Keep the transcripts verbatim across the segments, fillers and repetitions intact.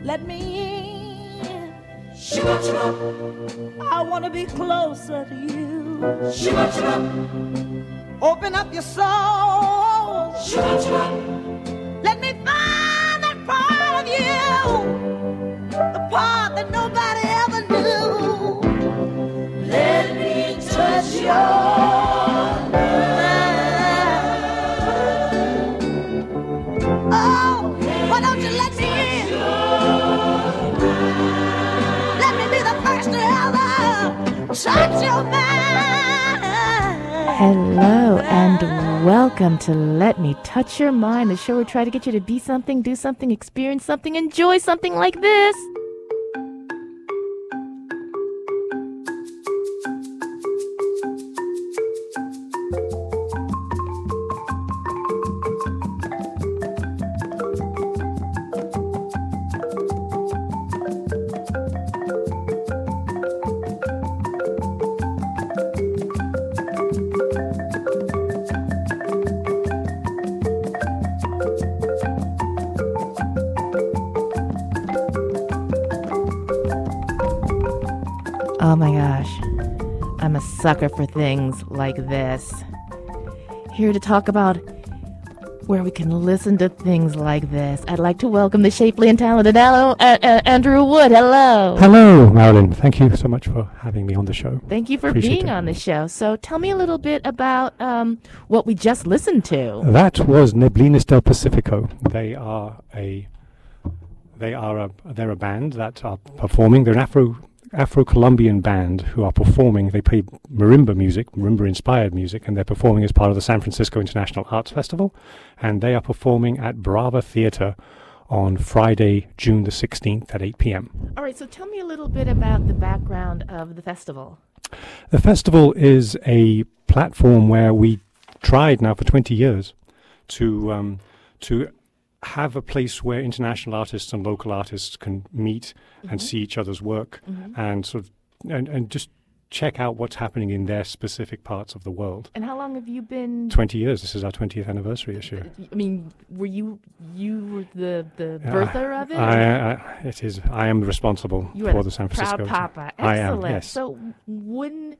let me in. I want to be closer to you. Open up your soul. Let me find that part of you, the part that nobody ever knew. Let me touch your mind. Oh, why don't you let me in? Let me be the first to ever touch your mind. Hello and welcome to Let Me Touch Your Mind, the show where we try to get you to be something, do something, experience something, enjoy something like this. Oh my gosh, I'm a sucker for things like this. Here to talk about where we can listen to things like this, I'd like to welcome the shapely and talented Al- uh, uh, Andrew Wood. Hello. Hello, Marilyn. Thank you so much for having me on the show. Thank you for Appreciate being it. on the show. So tell me a little bit about um, what we just listened to. That was Neblinas del Pacifico. They are a they are a they're a band that are performing. They're an Afro Afro-Colombian band who are performing. They play marimba music, marimba-inspired music, and they're performing as part of the San Francisco International Arts Festival. And they are performing at Brava Theatre on Friday, June the sixteenth at eight p.m. All right, so tell me a little bit about the background of the festival. The festival is a platform where we tried now for twenty years to um, to have a place where international artists and local artists can meet mm-hmm. and see each other's work mm-hmm. and sort of and, and just check out what's happening in their specific parts of the world. And how long have you been? Twenty years. This is our twentieth anniversary this year. I mean, were you you were the the birther uh, of it? I, I, it is. I am responsible you for are the San Francisco. Proud Papa. I Excellent. am. Yes. So when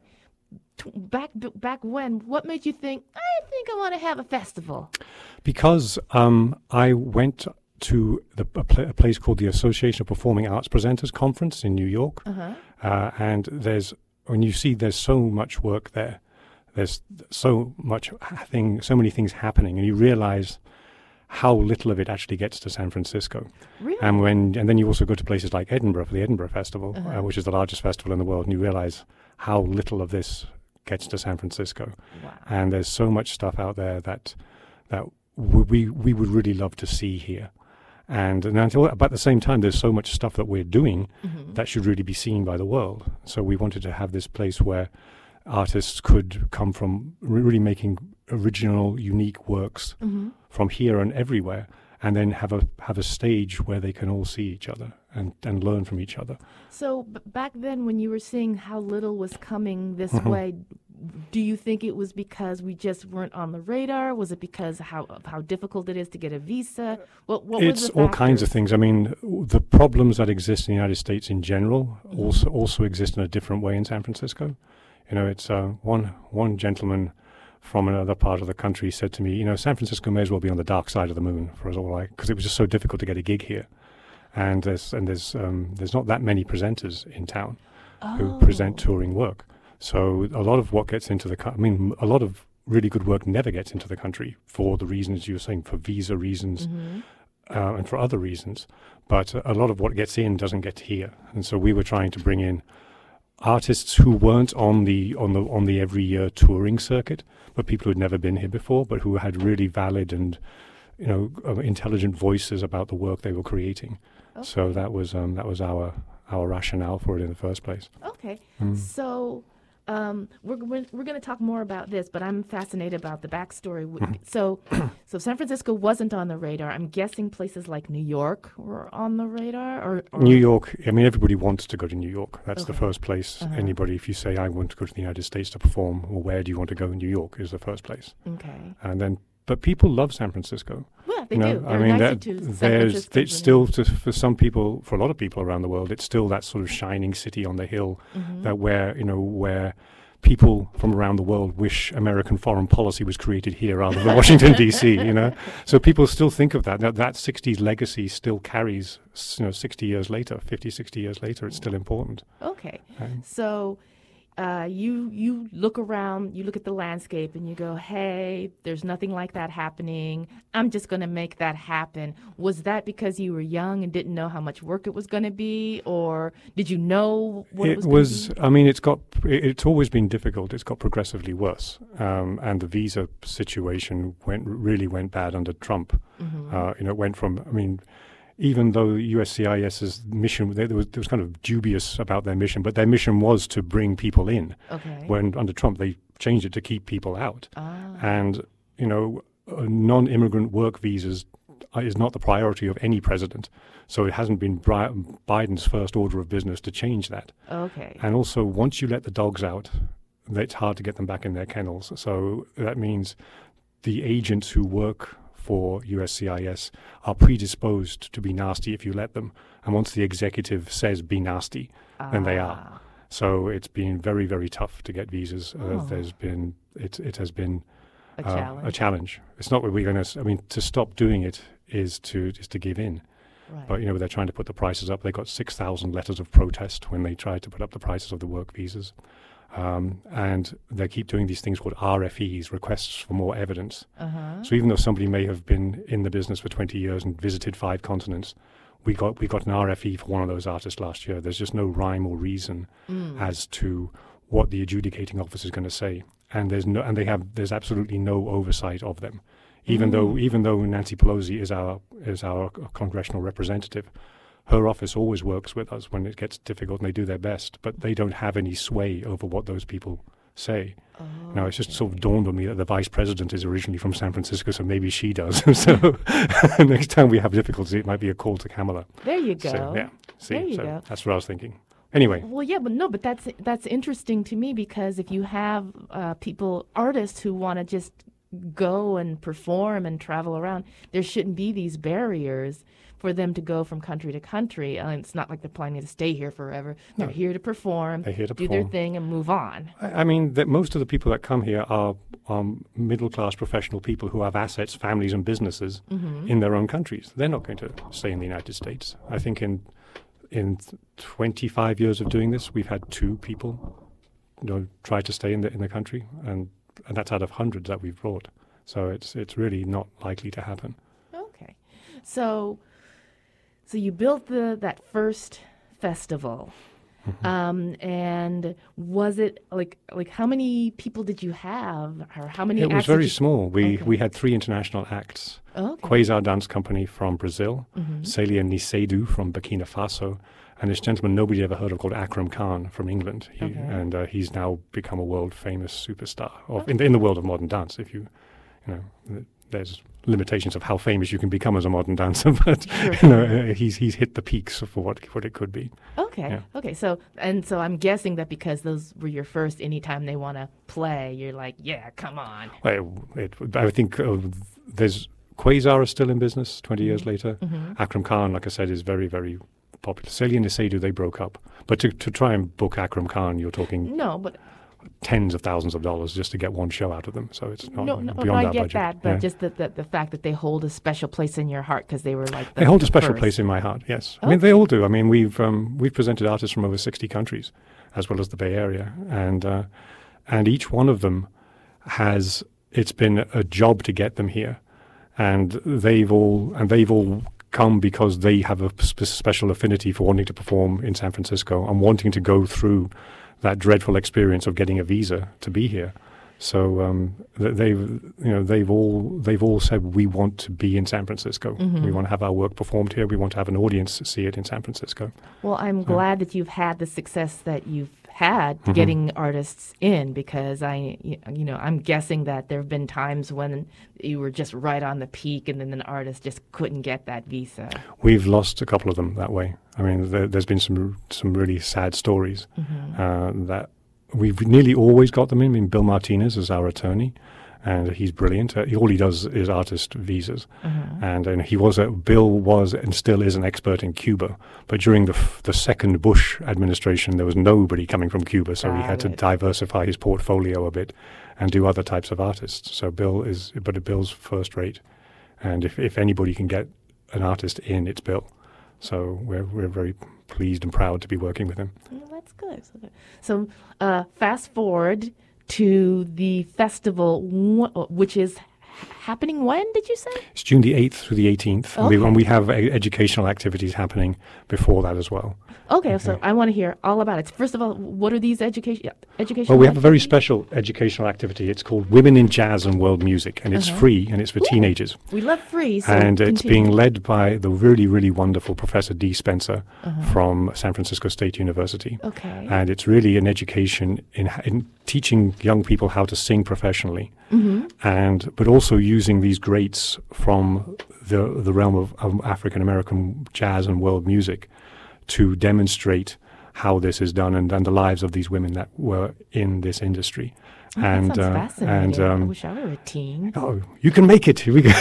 t- back b- back when, what made you think I think I want to have a festival? Because um, I went to the, a, pl- a place called the Association of Performing Arts Presenters Conference in New York, uh-huh. uh, and there's when you see there's so much work there, there's so much thing, so many things happening, and you realize how little of it actually gets to San Francisco. Really? And when and then you also go to places like Edinburgh for the Edinburgh Festival, uh-huh. uh, which is the largest festival in the world, and you realize how little of this gets to San Francisco. Wow. And there's so much stuff out there that that we we would really love to see here. And, and until, but at the same time, there's so much stuff that we're doing mm-hmm. that should really be seen by the world. So we wanted to have this place where artists could come from really making original, unique works mm-hmm. from here and everywhere, and then have a have a stage where they can all see each other and, and learn from each other. So b- back then, when you were seeing how little was coming this Mm-hmm. way, do you think it was because we just weren't on the radar? Was it because how of how difficult it is to get a visa? What, what It's were the all kinds of factors? things. I mean, w- the problems that exist in the United States in general Mhm. also also exist in a different way in San Francisco. You know, it's uh, one one gentleman from another part of the country said to me, you know, San Francisco may as well be on the dark side of the moon for us all, like, because it was just so difficult to get a gig here, and there's and there's um, there's not that many presenters in town who present Oh. touring work. So a lot of what gets into the, co- I mean, a lot of really good work never gets into the country for the reasons you were saying, for visa reasons Mhm. uh, and for other reasons. But uh, a lot of what gets in doesn't get here, and so we were trying to bring in artists who weren't on the on the on the every year touring circuit, but people who had never been here before, but who had really valid and you know uh, intelligent voices about the work they were creating. Okay. So that was um, that was our our rationale for it in the first place. Okay. Mm. So um, we're we're, we're going to talk more about this, but I'm fascinated about the backstory. W- So, so San Francisco wasn't on the radar. I'm guessing places like New York were on the radar, or, or New York, I mean, everybody wants to go to New York. That's the Okay. first place. Uh-huh. Anybody, if you say, I want to go to the United States to perform, well, where do you want to go? New York is the first place. Okay. And then but people love San Francisco. Well, they You know, do. I They're mean, nicer that, to San there's Franciscans it's than still to, for some people, for a lot of people around the world, it's still that sort of shining city on the hill, Mhm. that where you know where people from around the world wish American foreign policy was created here rather than Washington D C. You know, so people still think of that. That that sixties legacy still carries. s- You know, sixty years later, fifty, sixty years later, it's still important. Okay. Um, So uh, you you look around, you look at the landscape, and you go, "Hey, there's nothing like that happening. I'm just going to make that happen." Was that because you were young and didn't know how much work it was going to be, or did you know what it, It was? was. Gonna I mean, it's got. it- It's always been difficult. It's got progressively worse, um, and the visa situation went really went bad under Trump. be? Mhm. Uh, you know, it went from. I mean, even though USCIS's mission, there there was, there was kind of dubious about their mission, but their mission was to bring people in. Okay. When under Trump, they changed it to keep people out, ah. and you know, uh, non-immigrant work visas uh, is not the priority of any president. So it hasn't been Bri- Biden's first order of business to change that. Okay. And also, once you let the dogs out, it's hard to get them back in their kennels. So that means the agents who work for U S C I S are predisposed to be nasty if you let them. And once the executive says be nasty, then they are. Ah. So it's been very, very tough to get visas. Uh, Oh. there's been it. It has been A uh, challenge. a challenge. It's not that we're going to. I mean, to stop doing it is to is to give in. Right. But you know, they're trying to put the prices up. They got six thousand letters of protest when they tried to put up the prices of the work visas, um, and they keep doing these things called R F Es, requests for more evidence. uh-huh. So even though somebody may have been in the business for twenty years and visited five continents, we got we got an R F E for one of those artists last year. There's just no rhyme or reason Mm. as to what the adjudicating officer is going to say, and there's no and they have there's absolutely no oversight of them. Even though Mm. even though Nancy Pelosi is our is our congressional representative, her office always works with us when it gets difficult, and they do their best, but they don't have any sway over what those people say. Oh, Now, it's just sort of okay. dawned on me that the vice president is originally from San Francisco, so maybe she does. So next time we have difficulty, it might be a call to Kamala. There you go. So, yeah, see, There you so go. that's what I was thinking. Anyway, Well, yeah, but no, but that's that's interesting to me because if you have uh, people, artists who want to just go and perform and travel around, there shouldn't be these barriers for them to go from country to country. Uh, it's not like they're planning to stay here forever. They're No. here to perform, They're here to do their perform. thing, and move on. I, I mean, that most of the people that come here are um, middle-class professional people who have assets, families, and businesses Mm-hmm. in their own countries. They're not going to stay in the United States. I think in in twenty-five years of doing this, we've had two people, you know, try to stay in the in the country, and and that's out of hundreds that we've brought. So it's it's really not likely to happen. Okay, so so you built the that first festival. Mm-hmm. Um, and was it like like how many people did you have, or how many? It was acts did very you- small. We Okay. we had three international acts. Okay. Quasar Dance Company from Brazil, Mhm. Celia Nisedu from Burkina Faso, and this gentleman nobody ever heard of called Akram Khan from England. He, Okay. And uh, he's now become a world famous superstar of, in, the, in the world of modern dance. If you, you know, th- there's limitations of how famous you can become as a modern dancer, but Sure. you know, uh, he's he's hit the peaks for what what it could be. Okay. Yeah. Okay. So and so I'm guessing that because those were your first, anytime they want to play, you're like, yeah, come on. Well, it, it, I think uh, there's Quasar is still in business twenty years later. Mm-hmm. Akram Khan, like I said, is very, very popular. Celia and Nisedu, they broke up. But to, to try and book Akram Khan, you're talking No, but tens of thousands of dollars just to get one show out of them. So it's not no, no, beyond no, I that get budget. that, but Yeah. just the, the the fact that they hold a special place in your heart because they were like the, They hold a the special first. place in my heart, yes. I mean, they all do. I mean, we've um, we've presented artists from over sixty countries, as well as the Bay Area. And, uh, and each one of them has, it's been a job to get them here. And they've all and they've all come because they have a sp- special affinity for wanting to perform in San Francisco and wanting to go through that dreadful experience of getting a visa to be here. So um, th- they've you know they've all they've all said we want to be in San Francisco. Mhm. We want to have our work performed here. We want to have an audience see it in San Francisco. Well, I'm glad that you've had the success that you've had Mhm. getting artists in because I, y- you know, I'm guessing that there have been times when you were just right on the peak and then an artist just couldn't get that visa. We've lost a couple of them that way. I mean, there, there's been some some really sad stories Mhm. uh, that we've nearly always got them in. I mean, Bill Martinez is our attorney, and he's brilliant. Uh, he, all he does is artist visas, Mhm. and, and he was a, Bill was and still is an expert in Cuba. But during the f- the second Bush administration, there was nobody coming from Cuba, so he Got had to it. diversify his portfolio a bit and do other types of artists. So Bill is, but Bill's first rate, and if if anybody can get an artist in, it's Bill. So we're we're very pleased and proud to be working with him. Well, that's good. So, good. So, uh, fast forward to the festival, wh- which is happening when, did you say? It's June the eighth through the eighteenth, and, we, Okay. and we have a, educational activities happening before that as well. Okay, so I want to hear all about it. First of all, what are these education educational Well, we have a very activities? special educational activity. It's called Women in Jazz and World Music, and it's Uh-huh. free, and it's for teenagers. We love free, so and it's continue. being led by the really, really wonderful Professor Dee Spencer Uh-huh. from San Francisco State University. Okay. And it's really an education in, in teaching young people how to sing professionally, Mm-hmm. and but also using these greats from the the realm of, of African American jazz and world music to demonstrate how this is done, and, and the lives of these women that were in this industry. Oh, and that sounds uh, fascinating. and I um, wish I were a teen. oh, you can make it. We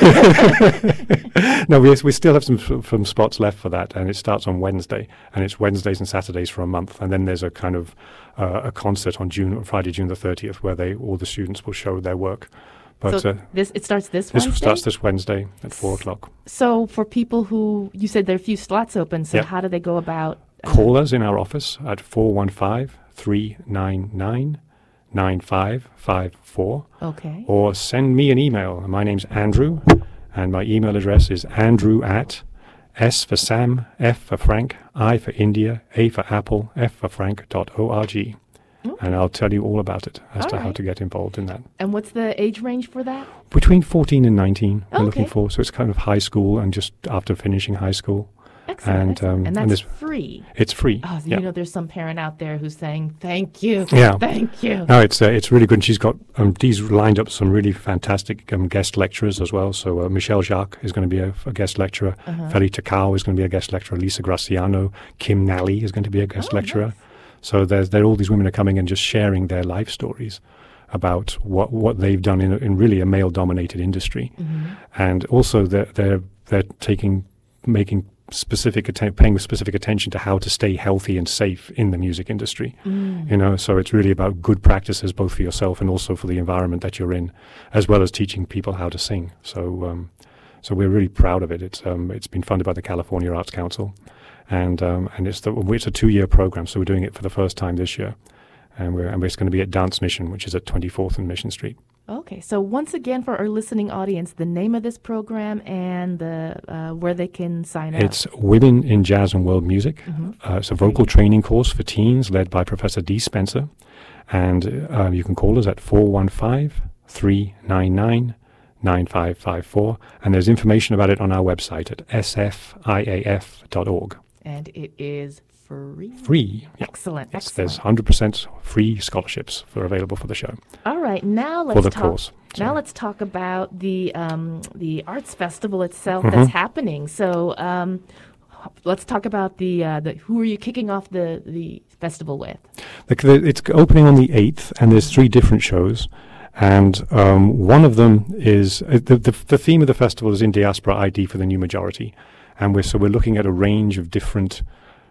no, we we still have some s- some spots left for that, and it starts on Wednesday, and it's Wednesdays and Saturdays for a month, and then there's a kind of uh, a concert on June Friday, June the thirtieth, where they all the students will show their work. But so uh, this it starts this this Wednesday? starts this Wednesday at four o'clock. So for people who, you said there are a few slots open, so Yep. how do they go about? uh, Call us in our office at four one five, three nine nine, nine five five four, Okay. or send me an email. My name's Andrew, and my email address is andrew at S for Sam, F for Frank, I for India, A for Apple, F for Frank dot org. And I'll tell you all about it as All to how right. to get involved in that. And what's the age range for that? Between fourteen and nineteen, we're looking Okay. for. So it's kind of high school and just after finishing high school. Excellent. And, excellent. um, and and that's this- free. It's free. Oh, so yeah. you know, there's some parent out there who's saying, "Thank you, Yeah. thank you." No, it's uh, it's really good. And she's got um, Dee's lined up some really fantastic um, guest lecturers as well. So uh, Michelle Jacques is going to be a, a guest lecturer. Uh-huh. Feli Takao is going to be a guest lecturer. Lisa Graciano, Kim Nally is going to be a guest Oh, lecturer. nice. So there's there all these women are coming and just sharing their life stories about what what they've done in a- in really a male dominated industry, Mhm. and also they're they're they're taking making specific atten- paying specific attention to how to stay healthy and safe in the music industry. Mm. You know, so it's really about good practices both for yourself and also for the environment that you're in, as well as teaching people how to sing. So, um, so we're really proud of it. It's um, it's been funded by the California Arts Council, and um, and it's the it's a two-year program. So we're doing it for the first time this year, and we're and it's going to be at Dance Mission, which is at twenty-fourth and Mission Street. Okay, so once again, for our listening audience, the name of this program and the uh, where they can sign up. It's Women in Jazz and World Music. Mhm. Uh, it's a vocal training course for teens led by Professor Dee Spencer. And uh, you can call us at four one five, three nine nine, nine five five four. And there's information about it on our website at s f i a f dot org. And it is free. Free. Yeah. Excellent, Yes, excellent. there's one hundred percent free scholarships for available for the show, All right, now let's for the talk. course. Now Sorry. let's talk about the um, the arts festival itself Mhm. that's happening. So um, let's talk about the uh, the who are you kicking off the the festival with? The, the, it's opening on the eighth, and there's three different shows. And um, one of them is uh, the, the the theme of the festival is in diaspora I D for the new majority, and we're so we're looking at a range of different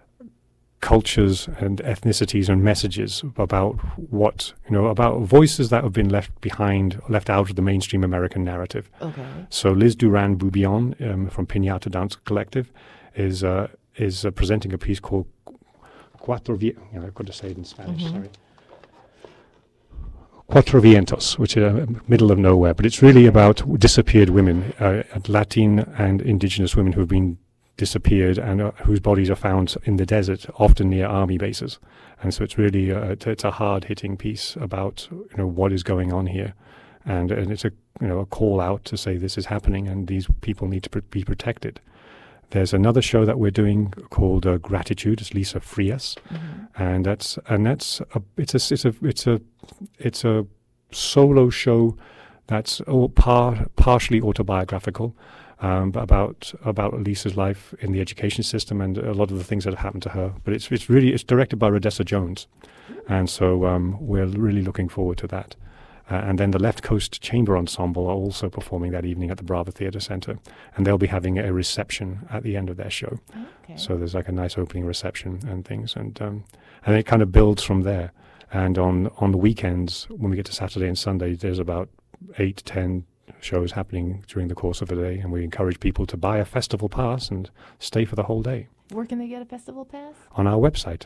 cultures and ethnicities and messages about what you know about voices that have been left behind, left out of the mainstream American narrative. Okay. So Liz Duran Boubion um, from Pinata Dance Collective is uh, is uh, presenting a piece called Cuatro Vientos. You know, I've got to say it in Spanish. Mhm. Sorry. Cuatro Vientos, which is uh, middle of nowhere, but it's really about disappeared women, uh, Latin and indigenous women who have been disappeared and uh, whose bodies are found in the desert, often near army bases. And so it's really uh, it's, it's a hard-hitting piece about you know what is going on here, and and it's a you know a call out to say this is happening and these people need to pr- be protected. There's another show that we're doing called uh, Gratitude. It's Lisa Frias, Mhm. and that's and that's a, it's a it's a it's a it's a solo show that's all par, partially autobiographical, um, but about about Lisa's life in the education system and a lot of the things that have happened to her. But it's it's really it's directed by Rodessa Jones, and so um, we're really looking forward to that. Uh, and then the Left Coast Chamber Ensemble are also performing that evening at the Brava Theatre Centre. And they'll be having a reception at the end of their show. Okay. So there's like a nice opening reception and things. And um, and it kind of builds from there. And on, on the weekends, when we get to Saturday and Sunday, there's about eight, ten shows happening during the course of the day. And we encourage people to buy a festival pass and stay for the whole day. Where can they get a festival pass? On our website,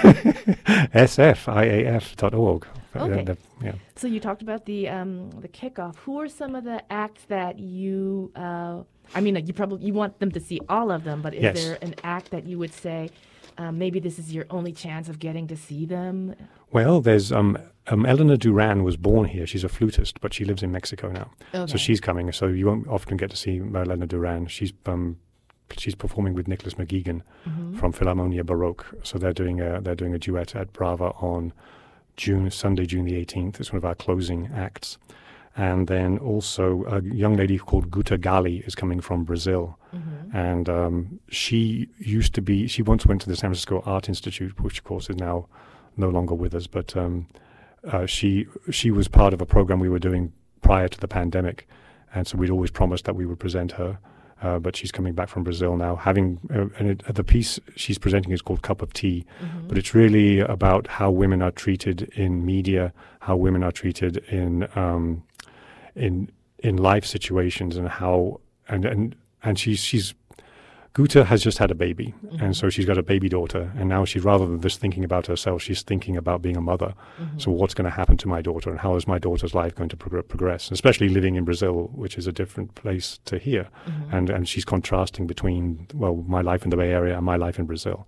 s f i a f dot org. Okay. Uh, the, yeah. So you talked about the um, the kickoff. Who are some of the acts that you? Uh, I mean, you probably you want them to see all of them, but is Yes. there an act that you would say um, maybe this is your only chance of getting to see them? Well, there's um, um, Eleanor Duran was born here. She's a flutist, but she lives in Mexico now. Okay. So she's coming. So you won't often get to see Eleanor Duran. She's um, she's performing with Nicholas McGeegan Mhm. from Philharmonia Baroque. So they're doing a they're doing a duet at Brava on June Sunday, June the eighteenth. It's one of our closing acts. And then also a young lady called Guta Gali is coming from Brazil. Mhm. And um, she used to be, she once went to the San Francisco Art Institute, which of course is now no longer with us, but um, uh, she she was part of a program we were doing prior to the pandemic. And so we'd always promised that we would present her. Uh, but she's coming back from Brazil now. Having uh, and it, uh, the piece she's presenting is called Cup of Tea, Mhm. but it's really about how women are treated in media, how women are treated in um, in in life situations, and how and and and she's she's Guta has just had a baby, Mhm. and so she's got a baby daughter, and now she's rather than just thinking about herself, she's thinking about being a mother. Mhm. So what's going to happen to my daughter, and how is my daughter's life going to prog- progress? Especially living in Brazil, which is a different place to here, Mhm. and and she's contrasting between well my life in the Bay Area and my life in Brazil.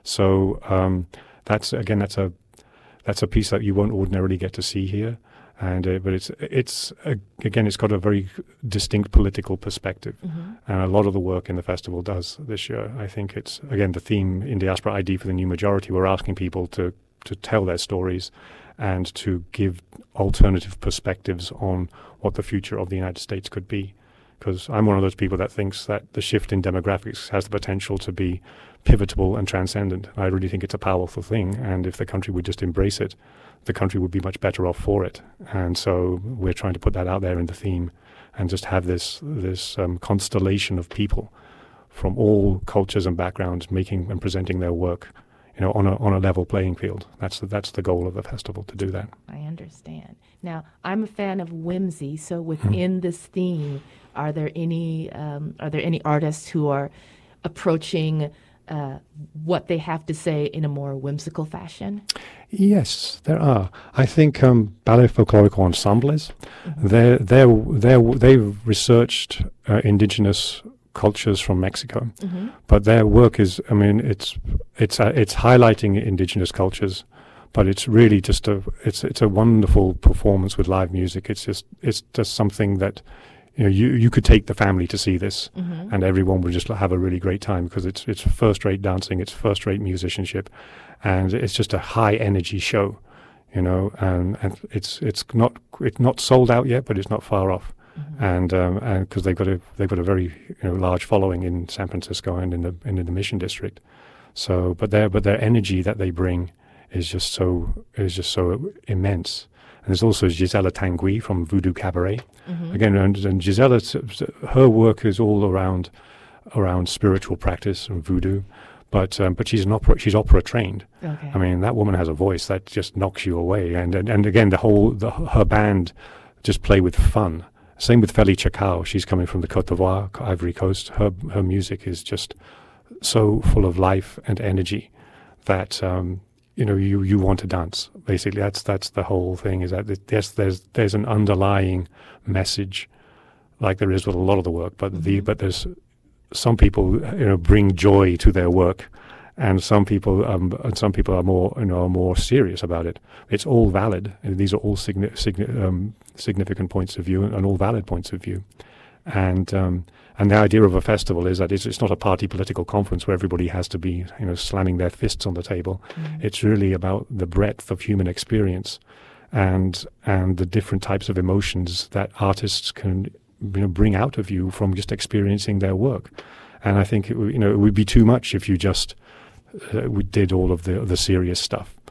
So um, that's again that's a that's a piece that you won't ordinarily get to see here. And uh, but it's it's uh, again it's got a very distinct political perspective, Mhm. and a lot of the work in the festival does this year. I think it's again the theme in Diaspora I D for the New Majority. We're asking people to to tell their stories, and to give alternative perspectives on what the future of the United States could be. Because I'm one of those people that thinks that the shift in demographics has the potential to be pivotal and transcendent. I really think it's a powerful thing, and if the country would just embrace it, the country would be much better off for it. And so we're trying to put that out there in the theme, and just have this this um, constellation of people from all cultures and backgrounds making and presenting their work, you know, on a on a level playing field. That's the, that's the goal of the festival, to do that. I understand. Now, I'm a fan of whimsy, so within this theme, are there any um, are there any artists who are approaching uh, what they have to say in a more whimsical fashion? Yes, there are. I think um, Ballet Folklorico Ensembles, Mhm. they're, they're, they're, they've researched uh, indigenous cultures from Mexico, Mhm. but their work is, I mean, it's it's uh, it's highlighting indigenous cultures, but it's really just a it's it's a wonderful performance with live music. It's just it's just something that, you know, you you could take the family to see this, Mhm. and everyone would just have a really great time, because it's it's first-rate dancing, it's first-rate musicianship, and it's just a high-energy show, you know. And, and it's it's not it's not sold out yet, but it's not far off. Mhm. And um, and because they've got a they've got a very, you know, large following in San Francisco and in the and in the Mission District. So, but their but their energy that they bring is just so is just so immense. And there's also Gisela Tanguy from Voodoo Cabaret. Mhm. Again, and, and Gisela, s- s- her work is all around around spiritual practice and voodoo, but um, but she's an opera she's opera trained. Okay. I mean, that woman has a voice that just knocks you away. And and, and again, the whole the, her band just play with fun. Same with Feli Chacao. She's coming from the Côte d'Ivoire, Ivory Coast. Her her music is just so full of life and energy that um, you know you, you want to dance. Basically, that's that's the whole thing. Is that it- yes, there's there's an underlying message, like there is with a lot of the work. But the Mhm. but there's some people, you know, bring joy to their work, and some people um, and some people are more, you know, are more serious about it. It's all valid, and these are all signi- signi- um, significant points of view, and all valid points of view. And um, and the idea of a festival is that it's, it's not a party political conference where everybody has to be, you know, slamming their fists on the table. Mhm. It's really about the breadth of human experience, and and the different types of emotions that artists can, you know, bring out of you from just experiencing their work. And I think it, w- you know, it would be too much if you just uh, we did all of the the serious stuff.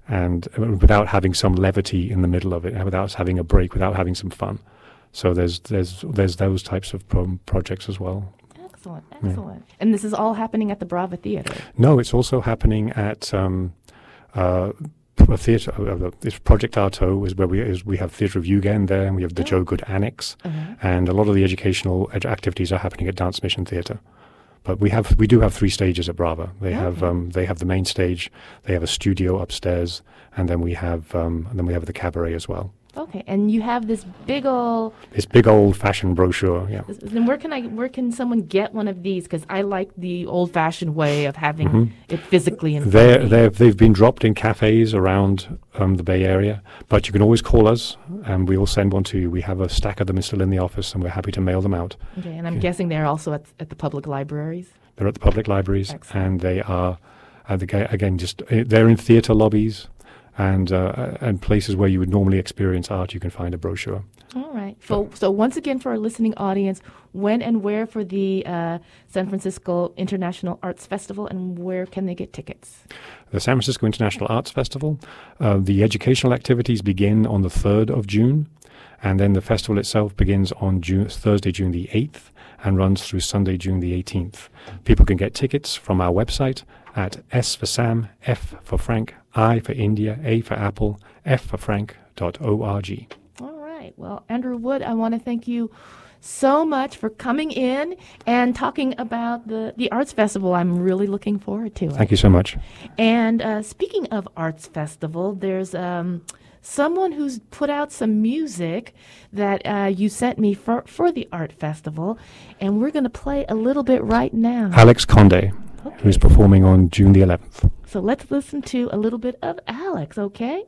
and uh, without having some levity in the middle of it, and without having a break, without having some fun. So there's there's there's those types of pro- projects as well. Excellent, excellent. Yeah. And this is all happening at the Brava Theater? No, it's also happening at um, uh, a theatre. Uh, this Project Arto is where we is we have Theatre of Yugen there, and we have the oh. Joe Good Annex, uh-huh. and a lot of the educational ed- activities are happening at Dance Mission Theatre. But we have we do have three stages at Brava. They okay. have um, they have the main stage, they have a studio upstairs, and then we have um, and then we have the cabaret as well. Okay, and you have this big old this big old fashioned brochure. Yeah. Then where can I where can someone get one of these? Because I like the old fashioned way of having mm-hmm. it physically in front of me. They've been dropped in cafes around um, the Bay Area, but you can always call us, and we will send one to you. We have a stack of them still in the office, and we're happy to mail them out. Okay, and I'm yeah. guessing they're also at at the public libraries. They're at the public libraries, Excellent. and they are, uh, the, again, just uh, they're in theatre lobbies. And uh, and places where you would normally experience art, you can find a brochure. All right. So, so once again, for our listening audience, when and where for the uh, San Francisco International Arts Festival, and where can they get tickets? The San Francisco International Arts Festival, uh, the educational activities begin on the third of June, and then the festival itself begins on June, Thursday, June the eighth, and runs through Sunday, June the eighteenth. People can get tickets from our website at S for Sam, F for Frank, I for India, A for Apple, F for Frank dot org. All right. Well, Andrew Wood, I want to thank you so much for coming in and talking about the, the Arts Festival. I'm really looking forward to it. Thank you so much. And uh, speaking of Arts Festival, there's um, someone who's put out some music that uh, you sent me for, for the Art Festival, and we're going to play a little bit right now. Alex Conde. Okay. Who's performing on June the eleventh. So let's listen to a little bit of Alex, okay?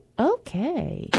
Okay.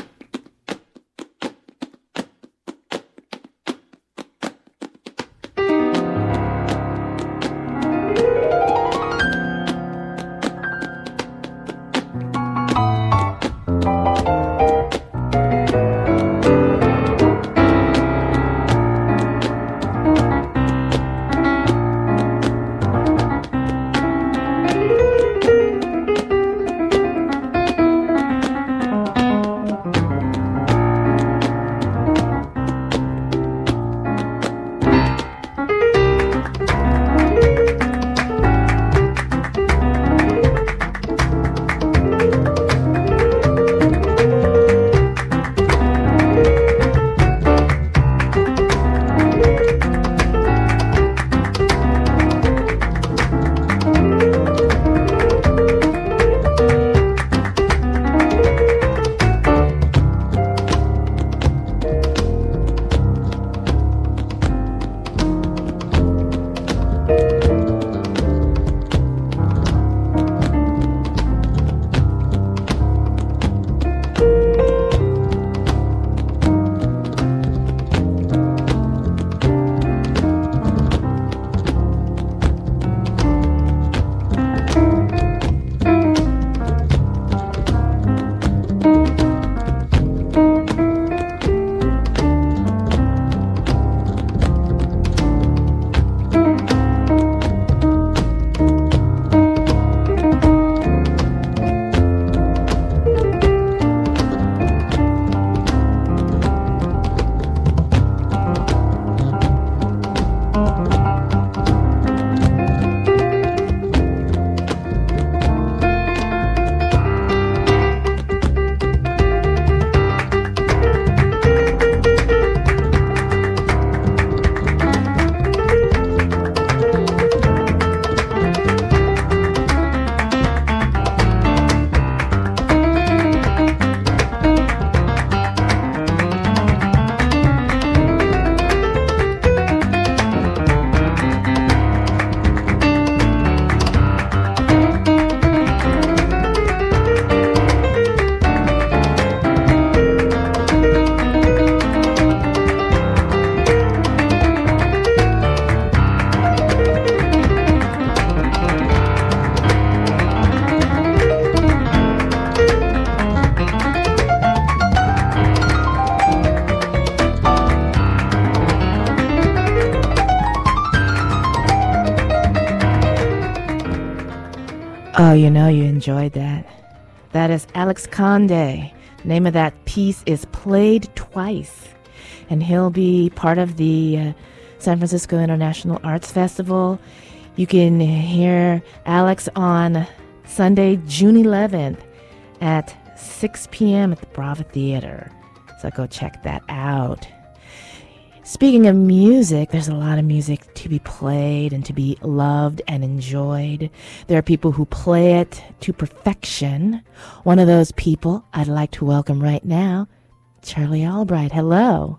Oh, you know you enjoyed that. That is Alex Conde. Name of that piece is Played Twice. And he'll be part of the uh, San Francisco International Arts Festival. You can hear Alex on Sunday, June eleventh at six p.m. at the Brava Theater. So go check that out. Speaking of music, there's a lot of music to be played and to be loved and enjoyed. There are people who play it to perfection. One of those people I'd like to welcome right now, Charlie Albright. Hello.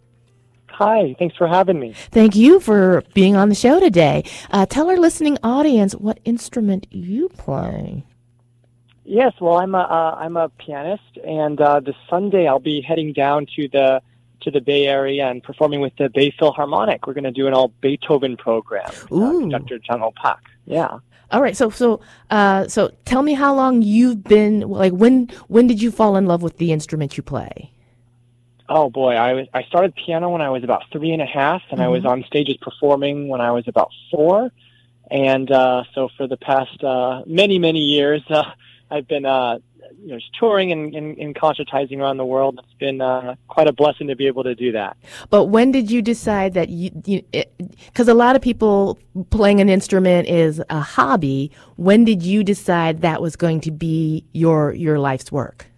Hi, thanks for having me. Thank you for being on the show today. Uh, tell our listening audience what instrument you play. Yes, well, I'm a uh, I'm a pianist, and uh, this Sunday I'll be heading down to the to the Bay Area and performing with the Bay Philharmonic. We're going to do an all Beethoven program. Ooh. Uh, Doctor Jung Ho Pak. Yeah. All right. So so uh, so tell me how long you've been like when when did you fall in love with the instrument you play? Oh boy, I was I started piano when I was about three and a half, and mm-hmm. I was on stages performing when I was about four, and uh, so for the past uh, many many years, uh, I've been uh, you know just touring and, and, and concertizing around the world. It's been uh, quite a blessing to be able to do that. But when did you decide that you? Because a lot of people playing an instrument is a hobby. When did you decide that was going to be your your life's work?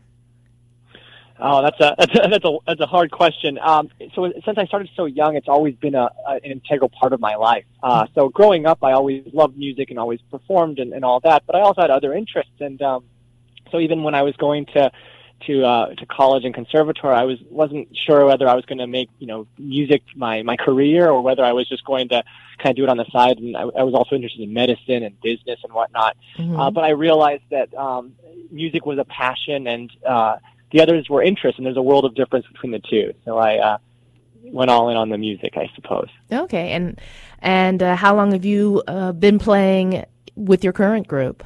Oh, that's a that's a that's a, that's a hard question. Um, so since I started so young, it's always been a, a an integral part of my life. Uh, so growing up, I always loved music and always performed and, and all that. But I also had other interests, and um, so even when I was going to to uh, to college and conservatory, I was wasn't sure whether I was going to make you know music my my career or whether I was just going to kind of do it on the side. And I, I was also interested in medicine and business and whatnot. Mm-hmm. Uh, but I realized that um, music was a passion and uh, the others were interests, and there's a world of difference between the two. So I uh, went all in on the music, I suppose. Okay, and and uh, how long have you uh, been playing with your current group?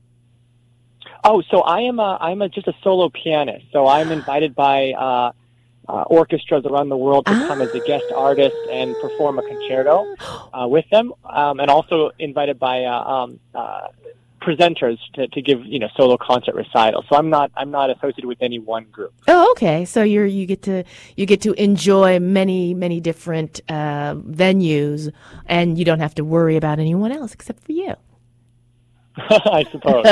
Oh, so I am a, I'm a, just a solo pianist. So I'm invited by uh, uh, orchestras around the world to ah. come as a guest artist and perform a concerto uh, with them, um, and also invited by uh, um, uh, presenters to, to give you know solo concert recitals. So I'm not I'm not associated with any one group. Oh, okay. So you're you get to you get to enjoy many many different uh, venues, and you don't have to worry about anyone else except for you. I suppose.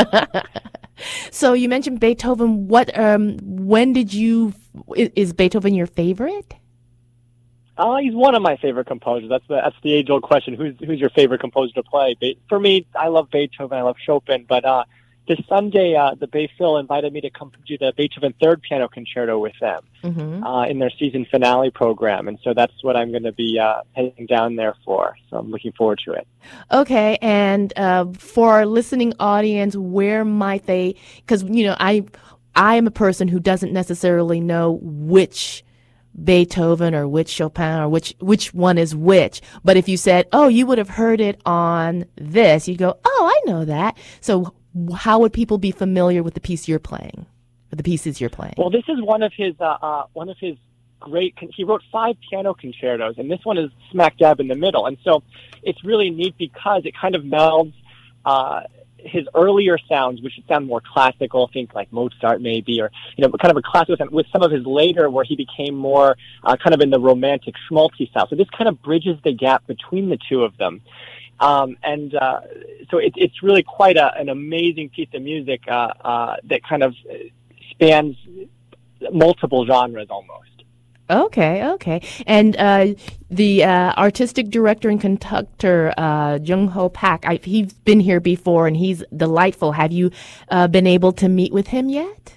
So you mentioned Beethoven. What um when did you is, is Beethoven your favorite? Uh, he's one of my favorite composers. That's the that's the age-old question. Who's who's your favorite composer to play? Be- For me, I love Beethoven. I love Chopin. But uh, this Sunday, uh, the Bay Phil invited me to come do the Beethoven Third Piano Concerto with them mm-hmm. uh, in their season finale program, and so that's what I'm going to be uh, heading down there for. So I'm looking forward to it. Okay, and uh, for our listening audience, where might they? Because you know, I I am a person who doesn't necessarily know which Beethoven or which Chopin or which which one is which. But if you said, oh, you would have heard it on this, you'd go, oh, I know that. So how would people be familiar with the piece you're playing, or the pieces you're playing? Well, this is one of his uh, uh, one of his great. He wrote five piano concertos, and this one is smack dab in the middle. And so it's really neat because it kind of melds Uh, his earlier sounds, which sound more classical, think like Mozart maybe, or, you know, kind of a classical sound, with some of his later where he became more uh, kind of in the romantic schmaltzy style. So this kind of bridges the gap between the two of them. Um, and uh, so it, it's really quite a, an amazing piece of music uh, uh, that kind of spans multiple genres almost. Okay, okay. And uh, the uh, artistic director and conductor, uh, Jung Ho Pak, I, he's been here before, and he's delightful. Have you uh, been able to meet with him yet?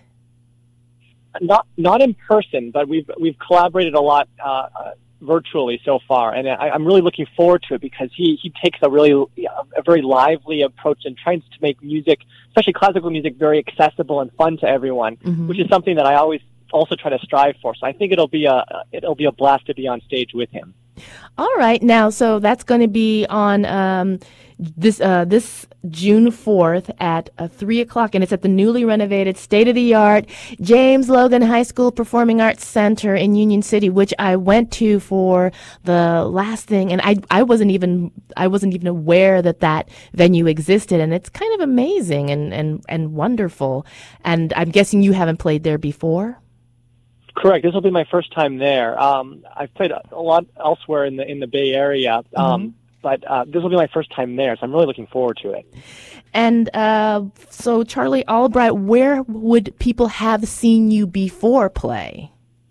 Not not in person, but we've we've collaborated a lot uh, uh, virtually so far, and I, I'm really looking forward to it because he, he takes a really a very lively approach and tries to make music, especially classical music, very accessible and fun to everyone, mm-hmm. which is something that I always also try to strive for. So I think it'll be a it'll be a blast to be on stage with him. All right. Now, so that's going to be on um, this uh, this June fourth at uh, three o'clock, and it's at the newly renovated, state-of-the-art James Logan High School Performing Arts Center in Union City, which I went to for the last thing, and I I wasn't even I wasn't even aware that that venue existed, and it's kind of amazing and and and wonderful. And I'm guessing you haven't played there before. Correct. This will be my first time there. Um, I've played a, a lot elsewhere in the in the Bay Area, um, mm-hmm. but uh, this will be my first time there, so I'm really looking forward to it. And uh, so, Charlie Albright, where would people have seen you before play?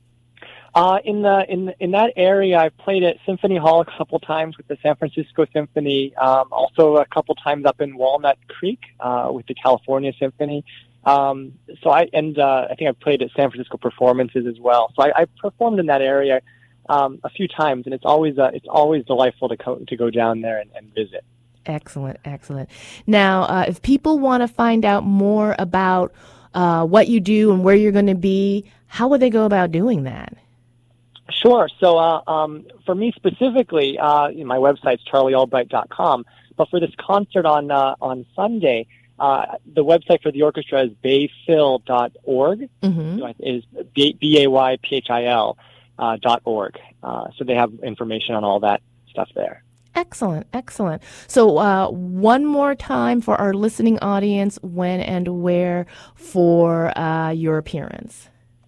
Uh, in the in in that area, I've played at Symphony Hall a couple times with the San Francisco Symphony. Um, also, a couple times up in Walnut Creek uh, with the California Symphony. Um, so I, and, uh, I think I've played at San Francisco Performances as well. So I, I performed in that area, um, a few times, and it's always, uh, it's always delightful to co- to go down there and, and visit. Excellent. Excellent. Now, uh, if people want to find out more about, uh, what you do and where you're going to be, how would they go about doing that? Sure. So, uh, um, for me specifically, uh, my website's charlie albright dot com, but for this concert on, uh, on Sunday, Uh, the website for the orchestra is bayphil dot org. Mm-hmm. So is B A Y P H I L uh, dot org. Uh, so they have information on all that stuff there. Excellent, excellent. So uh, one more time for our listening audience, when and where for uh, your appearance.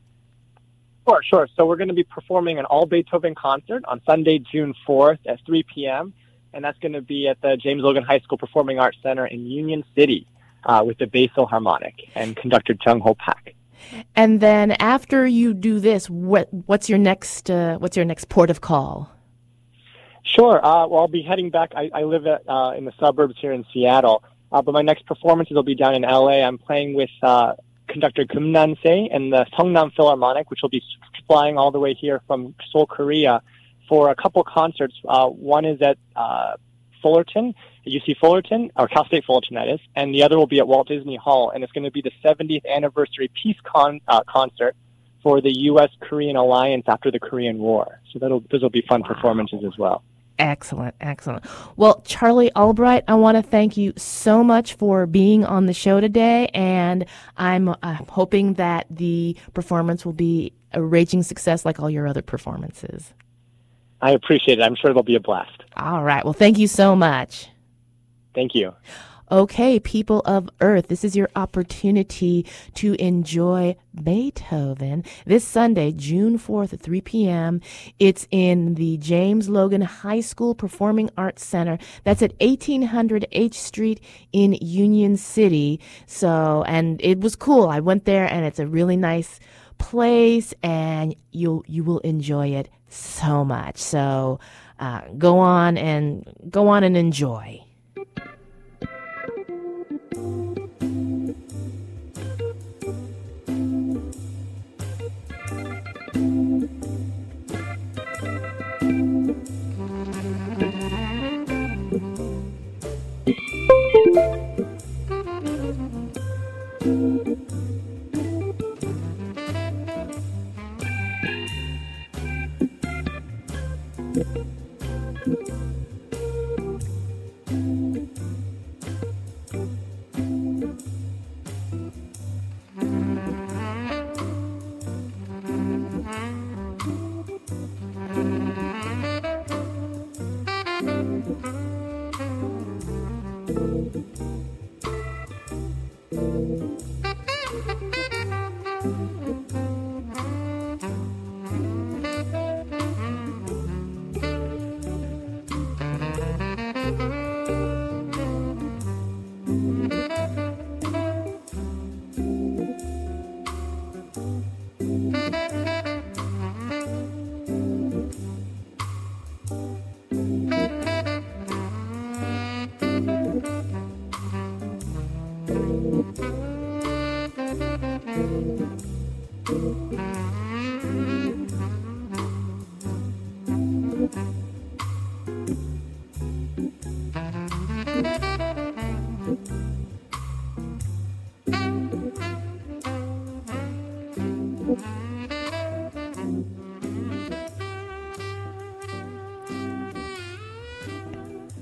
Sure, sure. So we're going to be performing an all Beethoven concert on Sunday, June fourth at three p.m., and that's going to be at the James Logan High School Performing Arts Center in Union City. Uh, with the Bay Philharmonic and conductor Jung Ho Pak. And then after you do this, what what's your next uh, what's your next port of call? Sure. Uh, well, I'll be heading back. I, I live at, uh, in the suburbs here in Seattle, uh, but my next performances will be down in L A. I'm playing with uh, conductor Kim Nan-se and the Seongnam Philharmonic, which will be flying all the way here from Seoul, Korea, for a couple concerts. Uh, one is at uh, Fullerton, U C Fullerton, or Cal State Fullerton, that is, and the other will be at Walt Disney Hall, and it's going to be the seventieth anniversary peace con- uh, concert for the U S Korean alliance after the Korean War. So that'll those will be fun wow. performances as well. Excellent, excellent. Well, Charlie Albright, I want to thank you so much for being on the show today, and I'm uh, hoping that the performance will be a raging success like all your other performances. I appreciate it. I'm sure it'll be a blast. All right. Well, thank you so much. Thank you. Okay, people of Earth, this is your opportunity to enjoy Beethoven this Sunday, June fourth at three p.m. It's in the James Logan High School Performing Arts Center. That's at eighteen hundred H Street in Union City. So, and it was cool. I went there, and it's a really nice place, and you'll you will enjoy it so much. So, uh, go on and go on and enjoy.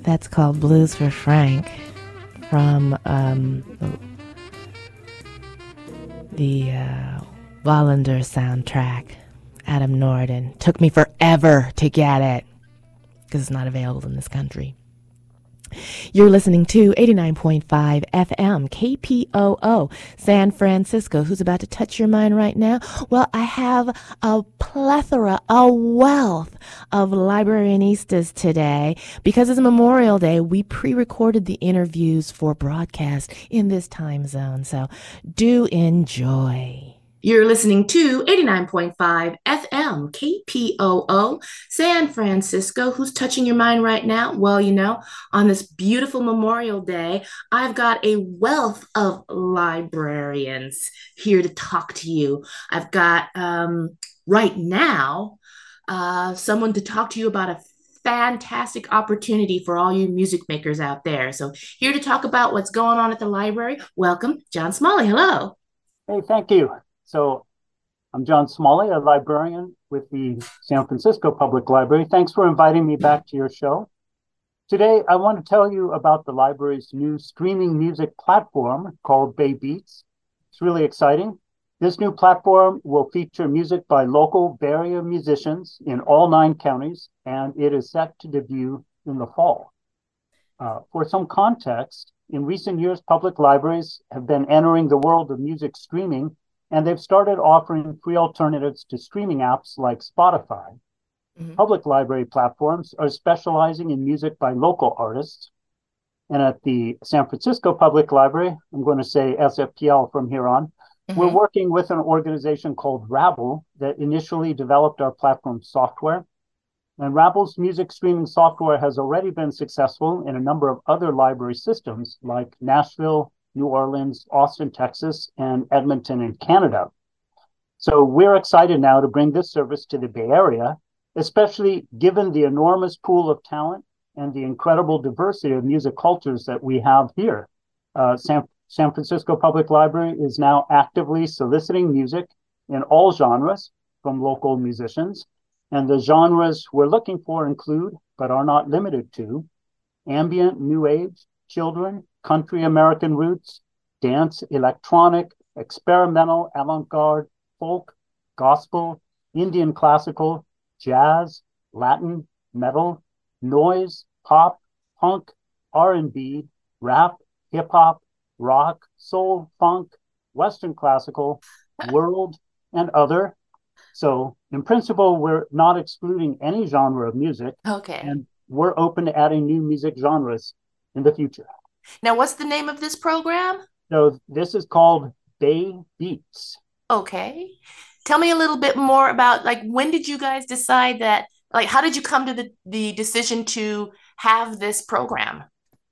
That's called Blues for Frank from um, the, the uh, Wallander soundtrack. Adam Norden. Took me forever to get it because it's not available in this country. You're listening to eighty-nine point five F M K P O O San Francisco. Who's about to touch your mind right now? Well, I have a plethora, a wealth of librarianistas today. Because it's Memorial Day, we pre-recorded the interviews for broadcast in this time zone. So do enjoy. You're listening to eighty-nine point five F M K P O O San Francisco. Who's touching your mind right now? Well, you know, on this beautiful Memorial Day, I've got a wealth of librarians here to talk to you. I've got um, right now uh, someone to talk to you about a fantastic opportunity for all you music makers out there. So here to talk about what's going on at the library, welcome, John Smalley. Hello. Hey, thank you. So I'm John Smalley, a librarian with the San Francisco Public Library. Thanks for inviting me back to your show. Today, I want to tell you about the library's new streaming music platform called Bay Beats. It's really exciting. This new platform will feature music by local Bay Area musicians in all nine counties, and it is set to debut in the fall. Uh, for some context, in recent years, public libraries have been entering the world of music streaming, and they've started offering free alternatives to streaming apps like Spotify. Mm-hmm. Public library platforms are specializing in music by local artists. And at the San Francisco Public Library, I'm going to say S F P L from here on, mm-hmm. we're working with an organization called Rabble that initially developed our platform software. And Rabble's music streaming software has already been successful in a number of other library systems like Nashville, New Orleans, Austin, Texas, and Edmonton in Canada. So we're excited now to bring this service to the Bay Area, especially given the enormous pool of talent and the incredible diversity of music cultures that we have here. Uh, San, San Francisco Public Library is now actively soliciting music in all genres from local musicians. And the genres we're looking for include, but are not limited to, ambient, new age, children, country American roots, dance, electronic, experimental, avant-garde, folk, gospel, Indian classical, jazz, Latin, metal, noise, pop, punk, R and B, rap, hip-hop, rock, soul, funk, Western classical, world, and other. So in principle, we're not excluding any genre of music. Okay. And we're open to adding new music genres in the future. Now, what's the name of this program? So this is called Bay Beats. Okay. Tell me a little bit more about, like, when did you guys decide that, like, how did you come to the, the decision to have this program?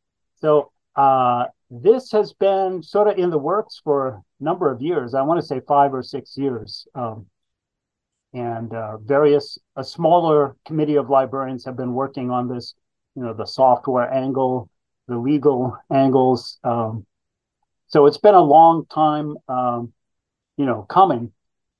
So uh, this has been sort of in the works for a number of years. I want to say five or six years. Um, and uh, various, a smaller committee of librarians have been working on this, you know, the software angle, the legal angles. Um, so it's been a long time, um, you know, coming.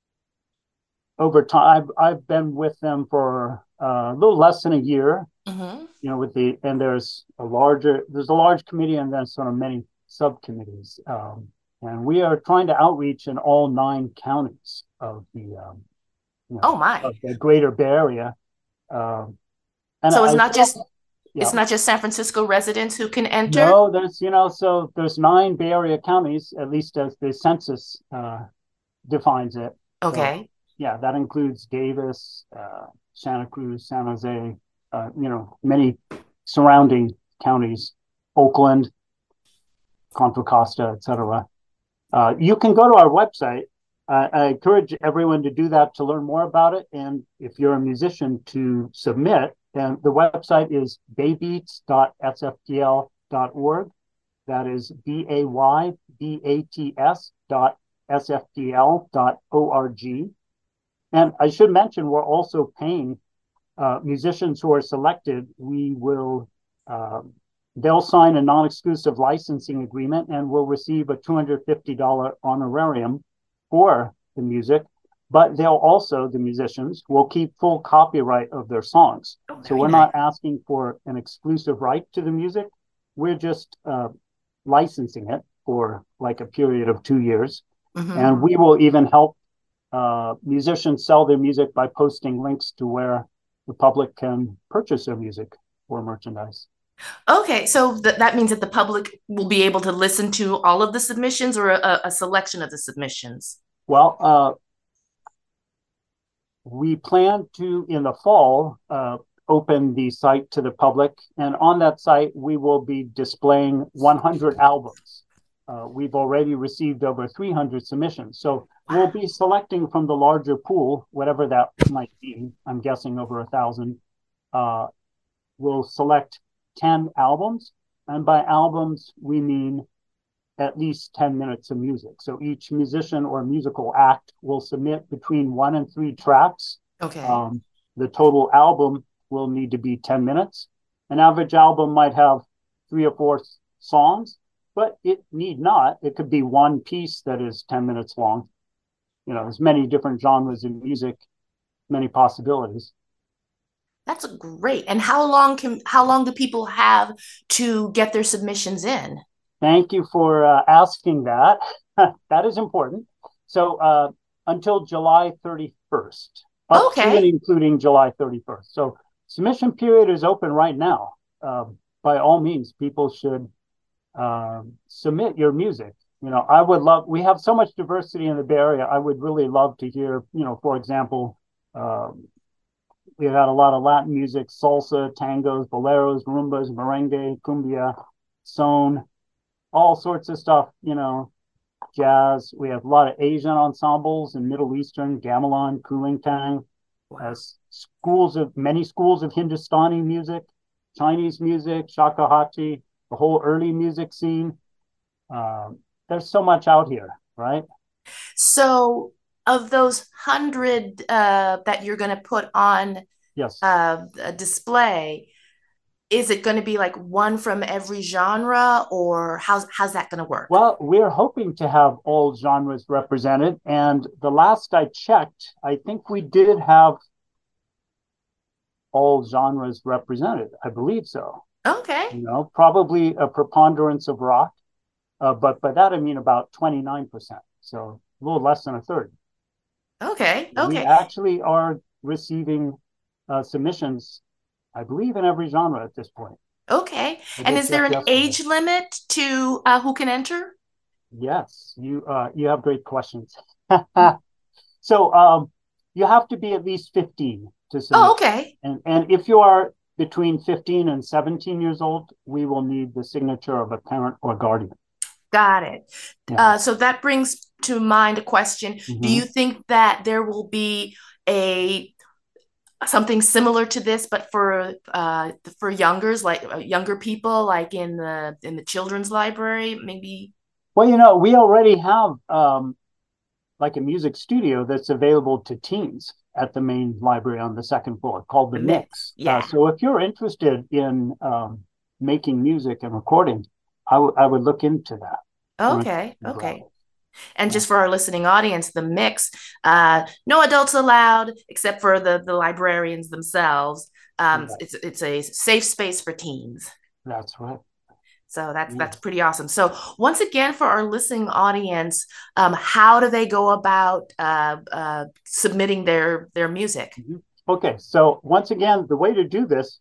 Over time, I've, I've been with them for uh, a little less than a year, mm-hmm. you know, with the, and there's a larger, there's a large committee and then sort of many subcommittees. Um, and we are trying to outreach in all nine counties of the, um, you know, oh my, of the greater Bay Area. Um, and so it's I, not just, yeah. It's not just San Francisco residents who can enter? No, there's, you know, so there's nine Bay Area counties, at least as the census uh, defines it. Okay. So, yeah, that includes Davis, uh, Santa Cruz, San Jose, uh, you know, many surrounding counties, Oakland, Contra Costa, et cetera. Uh, you can go to our website. Uh, I encourage everyone to do that to learn more about it. And if you're a musician, to submit. And the website is baybeats dot s f p l dot org. That is B A Y B A T S dot S F P L dot O R G. And I should mention, we're also paying uh, musicians who are selected. We will, uh, they'll sign a non-exclusive licensing agreement and will receive a two hundred fifty dollars honorarium for the music. but they'll also, the musicians, will keep full copyright of their songs. Oh, So very we're nice. not asking for an exclusive right to the music. We're just uh, licensing it for like a period of two years. Mhm. And we will even help uh, musicians sell their music by posting links to where the public can purchase their music or merchandise. Okay, so th that means that the public will be able to listen to all of the submissions or a, a selection of the submissions? Well, uh, we plan to, in the fall, uh, open the site to the public. And on that site, we will be displaying one hundred albums. Uh, we've already received over three hundred submissions. So we'll be selecting from the larger pool, whatever that might be. I'm guessing over a thousand. Uh, we'll select ten albums. And by albums, we mean at least ten minutes of music. So each musician or musical act will submit between one and three tracks. Okay. Um, the total album will need to be ten minutes. An average album might have three or four songs, but it need not. It could be one piece that is ten minutes long. You know, there's many different genres in music, many possibilities. That's great. And how long can how long do people have to get their submissions in? Thank you for uh, asking that. That is important. So uh, until July thirty-first, up Okay. to and including July thirty-first. So submission period is open right now. Uh, by all means, people should uh, submit your music. You know, I would love, we have so much diversity in the Bay Area. I would really love to hear, you know, for example, um, we had a lot of Latin music, salsa, tangos, boleros, rumbas, merengue, cumbia, son, all sorts of stuff, you know, jazz. We have a lot of Asian ensembles and Middle Eastern, gamelan, kulintang, uh, schools of, many schools of Hindustani music, Chinese music, shakuhachi, the whole early music scene. Um, there's so much out here, right? So of those hundred uh, that you're going to put on Yes. uh, a display, is it going to be like one from every genre, or how's how's that going to work? Well, we're hoping to have all genres represented. And the last I checked, I think we did have all genres represented. I believe so. Okay. You know, probably a preponderance of rock. Uh, but by that, I mean about twenty-nine percent. So a little less than a third. Okay. We Okay. actually are receiving uh, submissions, I believe, in every genre at this point. Okay. I And did is there check an yesterday. age limit to uh, who can enter? Yes, you uh, you have great questions. So um, you have to be at least fifteen to submit. Oh, okay. And, and if you are between fifteen and seventeen years old, we will need the signature of a parent or guardian. Got it. Yeah. Uh, so that brings to mind a question. Do Mhm. you think that there will be a something similar to this, but for uh, for youngers, like uh, younger people, like in the in the children's library, maybe? Well, you know, we already have um, like a music studio that's available to teens at the main library on the second floor called The The Mix. Mix, yeah. Uh, so if you're interested in um, making music and recording, I, w- I would look into that. Okay, Right. okay. And just for our listening audience, The Mix, uh, no adults allowed except for the the librarians themselves. Um, Right. it's it's a safe space for teens. That's right. So that's Yeah. that's pretty awesome. So once again, for our listening audience, um, how do they go about uh, uh, submitting their their music? Okay, so once again, the way to do this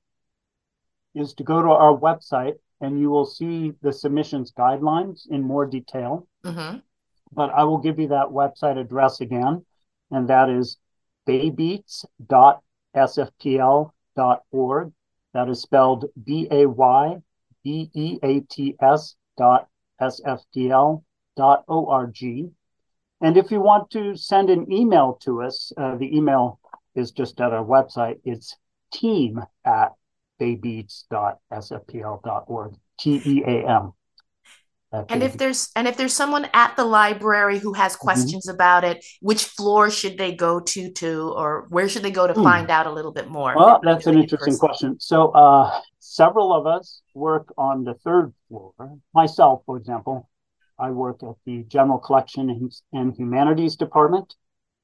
is to go to our website and you will see the submissions guidelines in more detail. Mm-hmm. But I will give you that website address again, and that is baybeats dot s f p l dot org. That is spelled B A Y B E A T S dot S F P L dot O R G. And if you want to send an email to us, uh, the email is just at our website. It's team at baybeats dot s f p l dot org. T E A M. And if there's and if there's someone at the library who has questions mm-hmm. about it, which floor should they go to to, or where should they go to mm. find out a little bit more? Well, that's an interesting question. So uh, several of us work on the third floor. Myself, for example, I work at the General Collection and Humanities Department.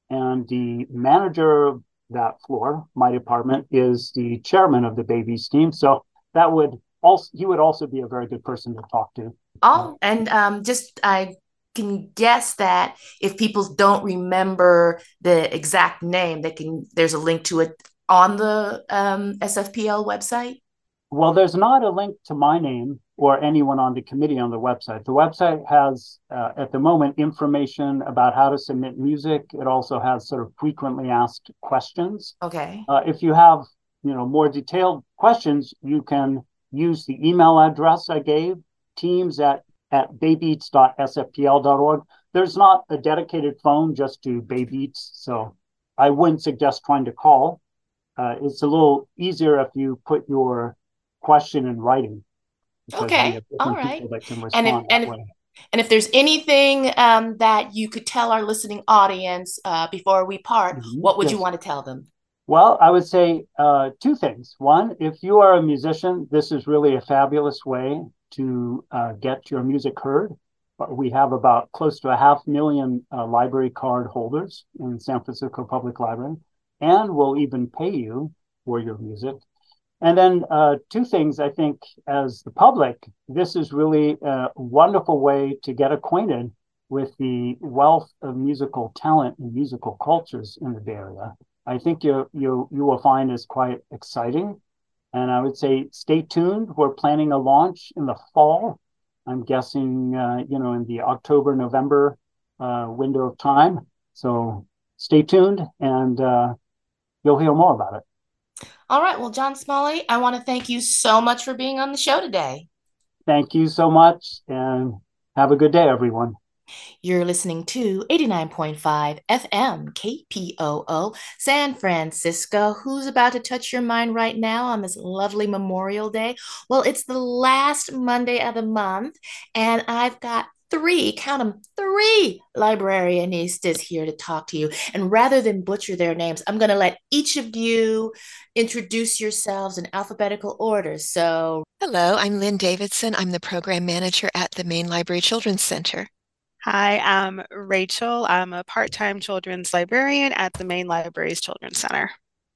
and the manager of that floor, my department, is the chairman of the Babies team. So that would also he would also be a very good person to talk to. Oh, and um, just I can guess that if people don't remember the exact name, they can. There's a link to it on the um, S F P L website. Well, there's not a link to my name or anyone on the committee on the website. The website has, uh, at the moment, information about how to submit music. It also has sort of frequently asked questions. Okay. Uh, if you have, you know, more detailed questions, you can use the email address I gave, teams at, at baybeats dot s f p l dot org. There's not a dedicated phone just to Baybeats, so I wouldn't suggest trying to call. Uh, it's a little easier if you put your question in writing. Okay. All right. That can and if and if, and if there's anything um, that you could tell our listening audience uh, before we part, mm-hmm. what would yes. you want to tell them? Well, I would say uh, two things. One, if you are a musician, this is really a fabulous way to uh, get your music heard. We have about close to a half million uh, library card holders in San Francisco Public Library, and we'll even pay you for your music. And then uh, two things, I think, as the public, this is really a wonderful way to get acquainted with the wealth of musical talent and musical cultures in the Bay Area. I think you you you will find is quite exciting. And I would say stay tuned. We're planning a launch in the fall. I'm guessing, uh, you know, in the October, November uh, window of time. So stay tuned and uh, you'll hear more about it. All right. Well, John Smalley, I want to thank you so much for being on the show today. Thank you so much, and have a good day, everyone. You're listening to eighty-nine point five F M K P O O San Francisco. Who's about to touch your mind right now on this lovely Memorial Day? Well, it's the last Monday of the month, and I've got three, count them, three librarianistas here to talk to you. And rather than butcher their names, I'm going to let each of you introduce yourselves in alphabetical order. So, hello, I'm Lynn Davidson. I'm the program manager at the Main Library Children's Center. Hi, I'm Rachel. I'm a part-time children's librarian at the Main Library's Children's Center.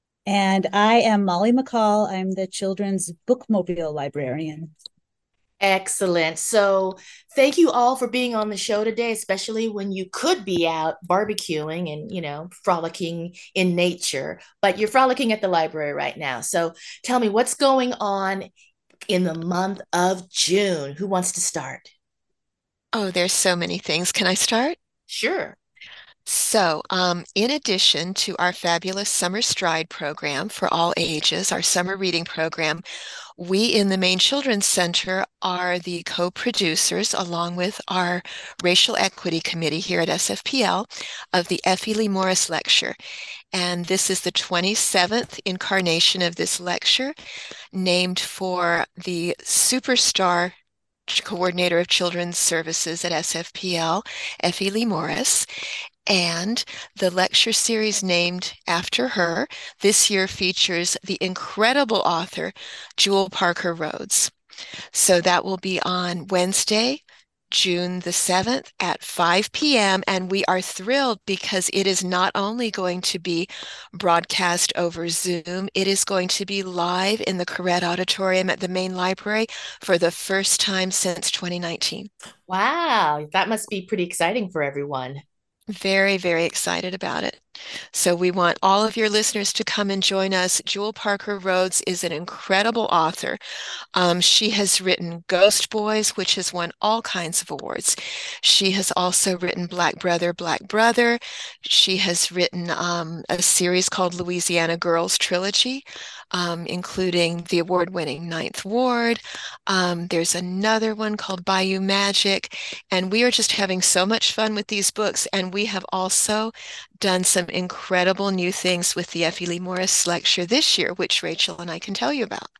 And I am Molly McCall. I'm the children's bookmobile librarian. Excellent. So thank you all for being on the show today, especially when you could be out barbecuing and, you know, frolicking in nature, but you're frolicking at the library right now. So tell me what's going on in the month of June. Who wants to start? Oh, there's so many things. Can I start? Sure. So, um, in addition to our fabulous Summer Stride program for all ages, our summer reading program, we in the Main Children's Center are the co-producers, along with our Racial Equity Committee here at S F P L, of the Effie Lee Morris Lecture. And this is the twenty-seventh incarnation of this lecture, named for the superstar coordinator of children's services at S F P L, Effie Lee Morris. And the lecture series named after her this year features the incredible author, Jewel Parker Rhodes. So that will be on Wednesday, June the seventh at five p.m. And we are thrilled because it is not only going to be broadcast over Zoom, it is going to be live in the Corrett Auditorium at the Main Library for the first time since twenty nineteen. Wow, that must be pretty exciting for everyone. Very, very excited about it. So we want all of your listeners to come and join us. Jewel Parker Rhodes is an incredible author. Um, she has written Ghost Boys, which has won all kinds of awards. She has also written Black Brother, Black Brother. She has written um, a series called Louisiana Girls Trilogy, um, including the award-winning Ninth Ward. Um, there's another one called Bayou Magic. And we are just having so much fun with these books. And we have also done some incredible new things with the Effie Lee Morris lecture this year, which Rachel and I can tell you about.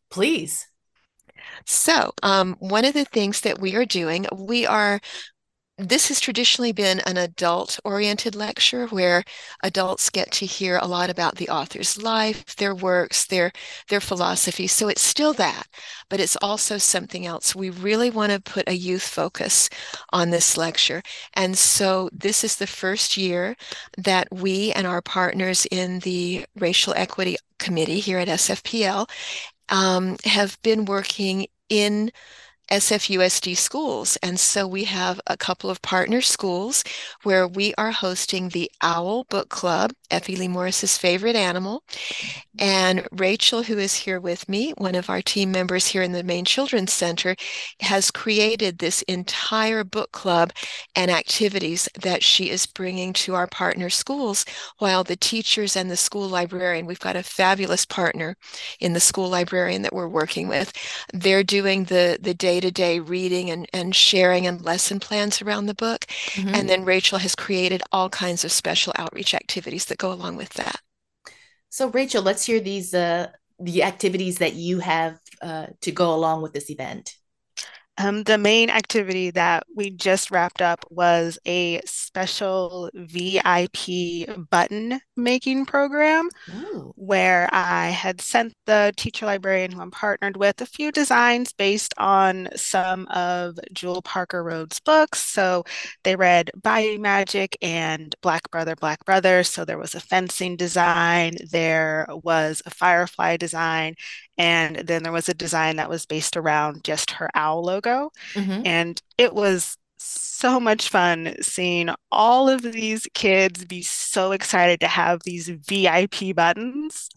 Please. So um, one of the things that we are doing, we are this has traditionally been an adult-oriented lecture where adults get to hear a lot about the author's life, their works, their their philosophy. So it's still that, but it's also something else. We really want to put a youth focus on this lecture. And so this is the first year that we and our partners in the Racial Equity Committee here at S F P L um, have been working in S F U S D schools. And so we have a couple of partner schools where we are hosting the Owl Book Club, Effie Lee Morris's favorite animal. And Rachel, who is here with me, one of our team members here in the Maine Children's Center, has created this entire book club and activities that she is bringing to our partner schools, while the teachers and the school librarian, we've got a fabulous partner in the school librarian that we're working with. They're doing the, the day-to-day reading and, and sharing and lesson plans around the book. Mm-hmm. And then Rachel has created all kinds of special outreach activities that go along with that. So Rachel, let's hear these uh, the activities that you have uh, to go along with this event. Um, the main activity that we just wrapped up was a special V I P button making program. Ooh. Where I had sent the teacher librarian who I'm partnered with a few designs based on some of Jewel Parker Rhodes' books. So they read Bayou Magic and Black Brother, Black Brother. So there was a fencing design, there was a firefly design, and then there was a design that was based around just her owl logo. Mm-hmm. And it was so much fun seeing all of these kids be so excited to have these V I P buttons.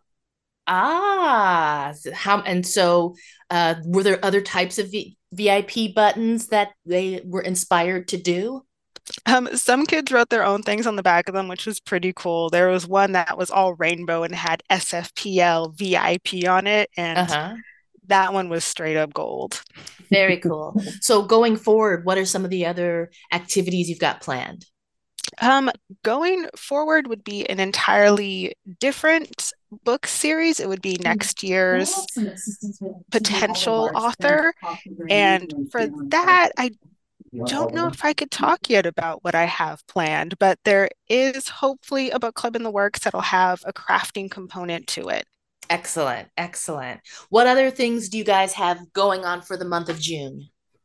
Ah, how, and so uh, were there other types of v- VIP buttons that they were inspired to do? Um, some kids wrote their own things on the back of them, which was pretty cool. There was one that was all rainbow and had S F P L V I P on it, and uh-huh. that one was straight up gold. Very cool. So going forward, what are some of the other activities you've got planned? Um, going forward would be an entirely different book series. It would be next year's potential author. And for that, I don't know if I could talk yet about what I have planned, but there is hopefully a book club in the works that'll have a crafting component to it. Excellent. Excellent. What other things do you guys have going on for the month of June?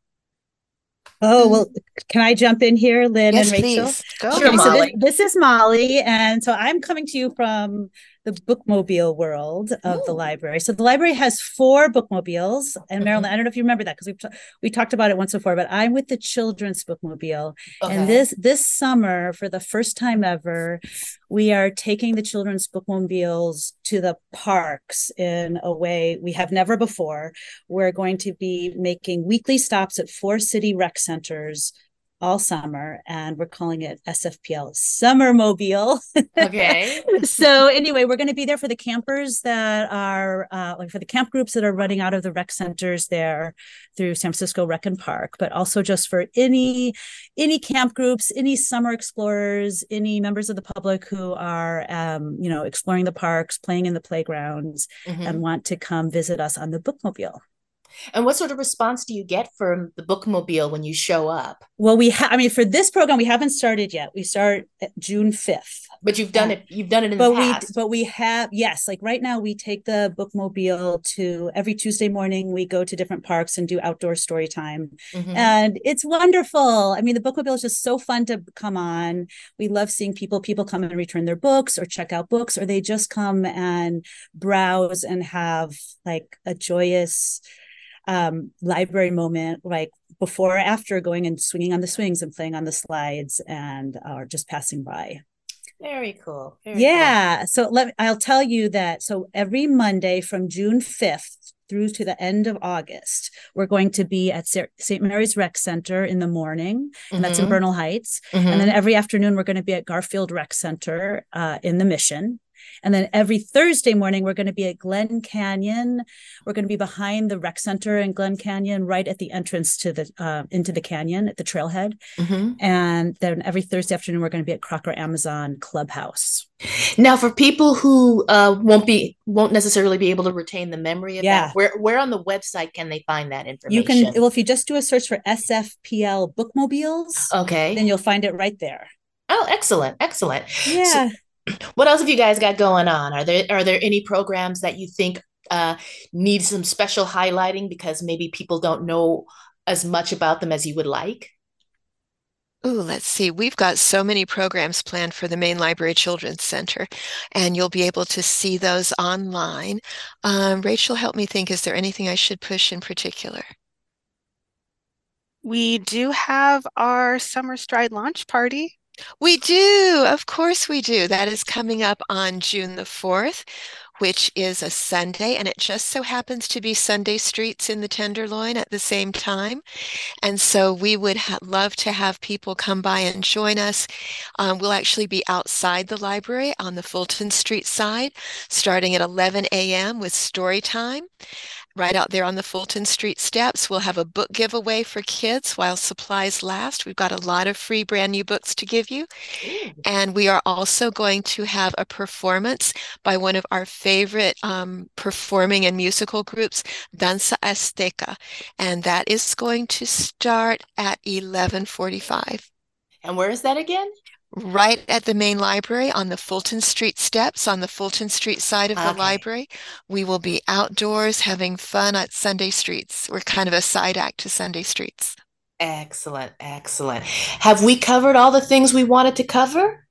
Oh, well, can I jump in here, Lynn yes, and Rachel? Please. Go. Sure, okay, so this, this is Molly. And so I'm coming to you from the bookmobile world of Ooh. The library. So the library has four bookmobiles. And Marilyn, mm-hmm. I don't know if you remember that because we t- we talked about it once before, but I'm with the children's bookmobile. Okay. And this this summer, for the first time ever, we are taking the children's bookmobiles to the parks in a way we have never before. We're going to be making weekly stops at four city rec centers all summer, and we're calling it S F P L Summer Mobile. Okay. So anyway, we're going to be there for the campers that are, uh, like for the camp groups that are running out of the rec centers there through San Francisco Rec and Park, but also just for any, any camp groups, any summer explorers, any members of the public who are, um, you know, exploring the parks, playing in the playgrounds, mm-hmm. and want to come visit us on the bookmobile. And what sort of response do you get from the bookmobile when you show up? Well, we have, I mean, for this program, we haven't started yet. We start at June fifth. But you've done uh, it, you've done it in but the past. We, but we have, yes, like right now we take the bookmobile to every Tuesday morning, we go to different parks and do outdoor story time. Mm-hmm. And it's wonderful. I mean, the bookmobile is just so fun to come on. We love seeing people, people come and return their books or check out books, or they just come and browse and have like a joyous um library moment, like before or after going and swinging on the swings and playing on the slides and or uh, just passing by. Very cool. Very yeah cool. So let I'll tell you that so every Monday from June fifth through to the end of August, we're going to be at Saint Mary's Rec Center in the morning, and mm-hmm. that's in Bernal Heights. Mm-hmm. And then every afternoon we're going to be at Garfield Rec Center uh, in the Mission. And then every Thursday morning, we're going to be at Glen Canyon. We're going to be behind the rec center in Glen Canyon, right at the entrance to the uh, into the canyon at the trailhead. Mm-hmm. And then every Thursday afternoon, we're going to be at Crocker Amazon Clubhouse. Now, for people who uh, won't be won't necessarily be able to retain the memory of yeah. that, where where on the website can they find that information? You can, well, if you just do a search for S F P L Bookmobiles, okay, then you'll find it right there. Oh, excellent, excellent. Yeah. So, what else have you guys got going on? Are there are there any programs that you think uh, need some special highlighting because maybe people don't know as much about them as you would like? Ooh, let's see. We've got so many programs planned for the Main Library Children's Center, and you'll be able to see those online. Um, Rachel, help me think. Is there anything I should push in particular? We do have our Summer Stride launch party. We do. Of course we do. That is coming up on June the fourth, which is a Sunday, and it just so happens to be Sunday Streets in the Tenderloin at the same time. And so we would ha- love to have people come by and join us. Um, we'll actually be outside the library on the Fulton Street side, starting at eleven a.m. with story time. Right out there on the Fulton Street steps, we'll have a book giveaway for kids while supplies last. We've got a lot of free brand new books to give you. Ooh. And we are also going to have a performance by one of our favorite um, performing and musical groups, Danza Azteca. And that is going to start at eleven forty-five. And where is that again? Right at the main library on the Fulton Street steps on the Fulton Street side of the okay. library. We will be outdoors having fun at Sunday Streets. We're kind of a side act to Sunday Streets. Excellent, excellent. Have we covered all the things we wanted to cover?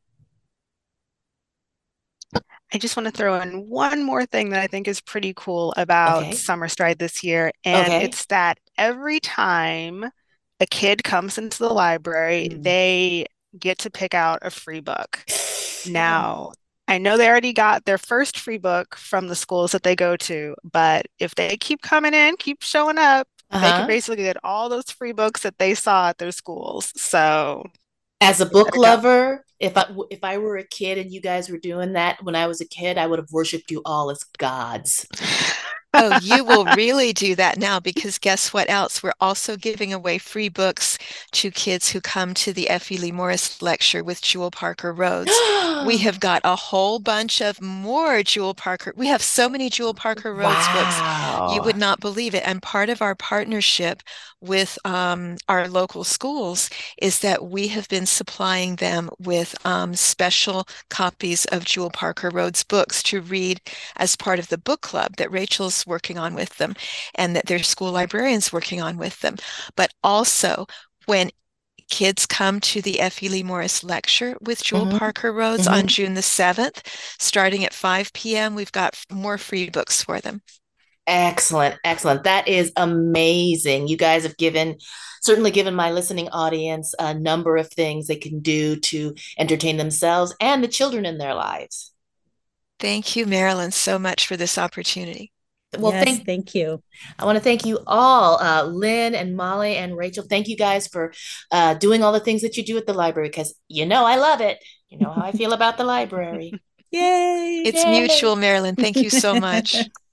I just want to throw in one more thing that I think is pretty cool about okay. Summer Stride this year. And okay. it's that every time a kid comes into the library, mm. they get to pick out a free book. Now, I know they already got their first free book from the schools that they go to, but if they keep coming in, keep showing up, uh-huh. they can basically get all those free books that they saw at their schools. So, as a book lover, if I if I were a kid and you guys were doing that when I was a kid, I would have worshipped you all as gods. Oh, you will really do that now, because guess what else? We're also giving away free books to kids who come to the F E Lee Morris lecture with Jewel Parker Rhodes. We have got a whole bunch of more Jewel Parker. We have so many Jewel Parker Rhodes wow. books. You would not believe it. And part of our partnership with um, our local schools is that we have been supplying them with um, special copies of Jewel Parker Rhodes books to read as part of the book club that Rachel's working on with them and that their school librarians working on with them. But also when kids come to the F E Lee Morris lecture with Jewel mm-hmm. Parker Rhodes mm-hmm. on June the seventh, starting at five p.m., we've got more free books for them. Excellent, excellent. That is amazing. You guys have given, certainly given my listening audience a number of things they can do to entertain themselves and the children in their lives. Thank you, Marilyn, so much for this opportunity. Well, yes, thank, thank you. I want to thank you all, uh, Lynn and Molly and Rachel. Thank you guys for uh, doing all the things that you do at the library, because you know I love it. You know how I feel about the library. Yay! It's Yay. mutual, Marilyn. Thank you so much.